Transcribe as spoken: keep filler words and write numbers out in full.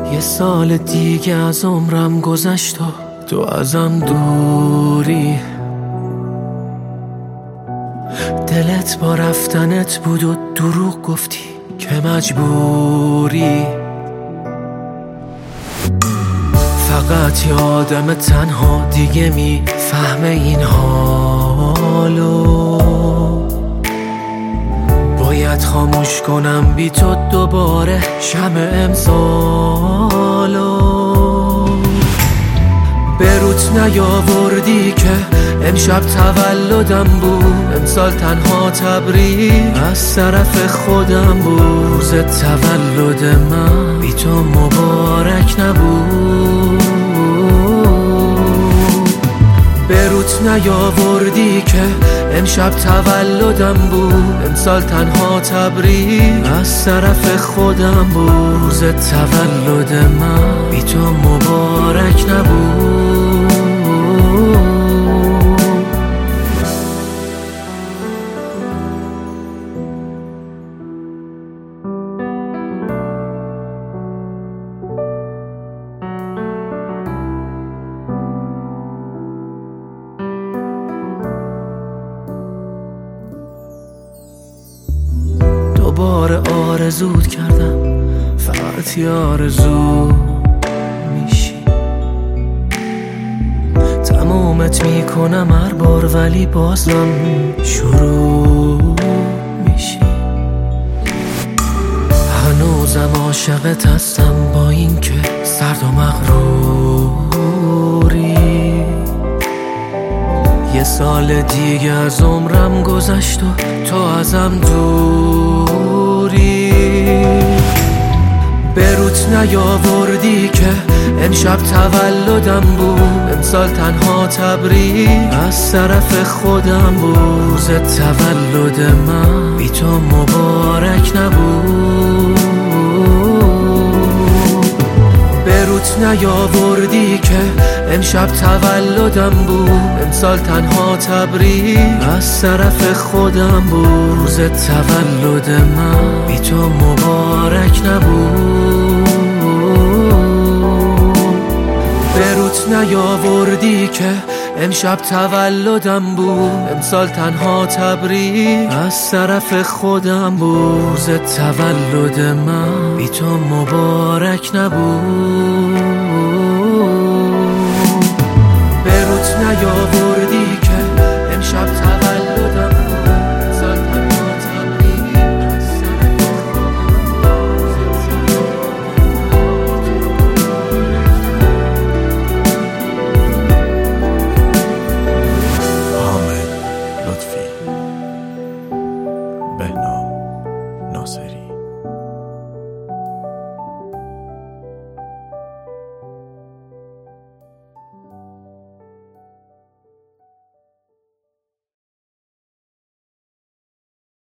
یه سال دیگه از عمرم گذشت و تو ازم دوری. دلت با رفتنت بود و دروغ گفتی که مجبوری. فقط یه آدم تنها دیگه میفهمه این حالو. باید خاموش کنم بی تو دوباره شمع امسالو. به روت نیاوردی که امشب تولدم بود، امسال تنها تبریک از طرف خودم بود. روز تولد من بی تو مبارک نبود. به روت نیاوردی که امشب تولدم بود، امسال تنها تبریک از طرف خودم بود. روز تولد من بی تو مبارک نبود. دوباره آرزوت کردم، فقط یه آرزو میشی. تمومت میکنم هر بار ولی بازم شروع میشی. هنوزم عاشقت هستم با این که سرد و مغروری. یه سال دیگه از عمرم گذشت و تو ازم دوری. به روت نیاوردی که امشب تولدم بود، امسال تنها تبریک از طرف خودم بود. روز تولد من بی تو مبارک نبود. به روت نیاوردی که امشب تولدم بود، امسال تنها تبریک از طرف خودم بود. روز تولد من بی تو مبارک نبود. به روت نیاوردی که امشب تولدم بود، امسال تنها تبریک از طرف خودم بود. روز تولد من بی تو مبارک نبود. به روت نیاوردی